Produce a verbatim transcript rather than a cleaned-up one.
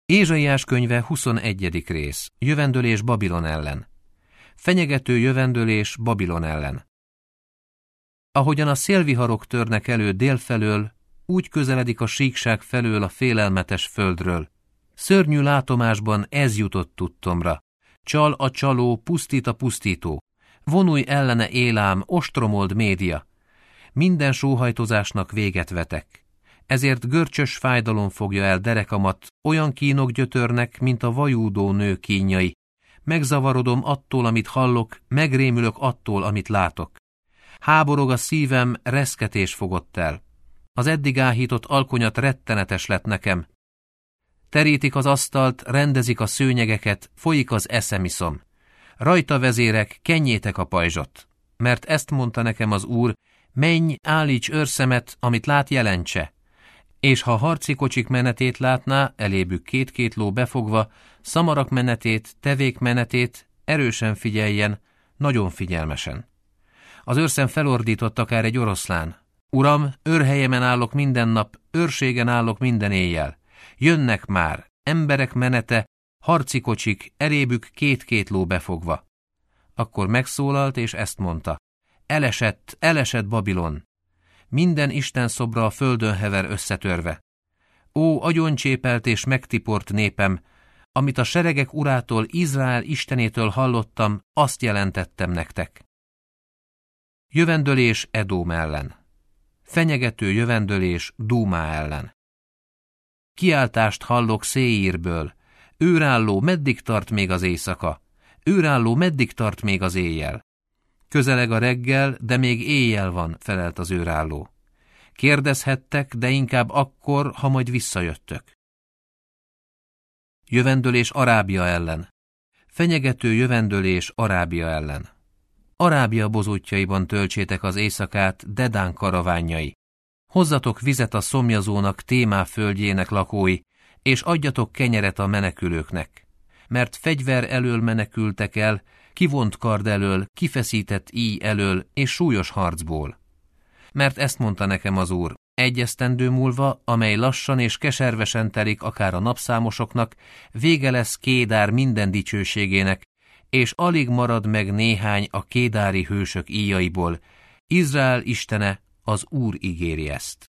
Ézsaiás könyve huszonegyedik rész. Jövendölés Babilon ellen. Fenyegető jövendölés Babilon ellen. Ahogyan a szélviharok törnek elő délfelől, úgy közeledik a síkság felől a félelmetes földről. Szörnyű látomásban ez jutott tudtomra. Csal a csaló, pusztít a pusztító. Vonulj ellene élám, ostromold média. Minden sóhajtozásnak véget vetek. Ezért görcsös fájdalom fogja el derekamat, olyan kínok gyötörnek, mint a vajúdó nő kínjai. Megzavarodom attól, amit hallok, megrémülök attól, amit látok. Háborog a szívem, reszketés fogott el. Az eddig áhított alkonyat rettenetes lett nekem. Terítik az asztalt, rendezik a szőnyegeket, folyik az eszemiszom. Rajta vezérek, kenjétek a pajzsot. Mert ezt mondta nekem az Úr, menj, állíts őrszemet, amit lát, jelentse. És ha harci kocsik menetét látná, elébük két-két ló befogva, szamarak menetét, tevék menetét, erősen figyeljen, nagyon figyelmesen. Az őrszem felordított akár egy oroszlán. Uram, őrhelyemen állok minden nap, őrségen állok minden éjjel. Jönnek már, emberek menete, harci kocsik, erébük két-két ló befogva. Akkor megszólalt, és ezt mondta. Elesett, elesett Babilon. Minden Isten szobra a földön hever összetörve. Ó, agyoncsépelt és megtiport népem, amit a seregek urától, Izrael istenétől hallottam, azt jelentettem nektek. Jövendölés Edóm ellen. Fenyegető jövendölés Dúmá ellen. Kiáltást hallok Széírből. Őrálló, meddig tart még az éjszaka? Őrálló, meddig tart még az éjjel? Közeleg a reggel, de még éjjel van, felelt az őrálló. Kérdezhettek, de inkább akkor, ha majd visszajöttök. Jövendölés Arábia ellen. Fenyegető jövendölés Arábia ellen. Arábia bozótjaiban töltsétek az éjszakát, Dedán karavánjai. Hozzatok vizet a szomjazónak, Témá földjének lakói, és adjatok kenyeret a menekülőknek. Mert fegyver elől menekültek el, kivont kard elől, kifeszített íj elől, és súlyos harcból. Mert ezt mondta nekem az Úr, egy esztendő múlva, amely lassan és keservesen telik akár a napszámosoknak, vége lesz Kédár minden dicsőségének, és alig marad meg néhány a kédári hősök íjaiból. Izrael istene, az Úr ígéri ezt.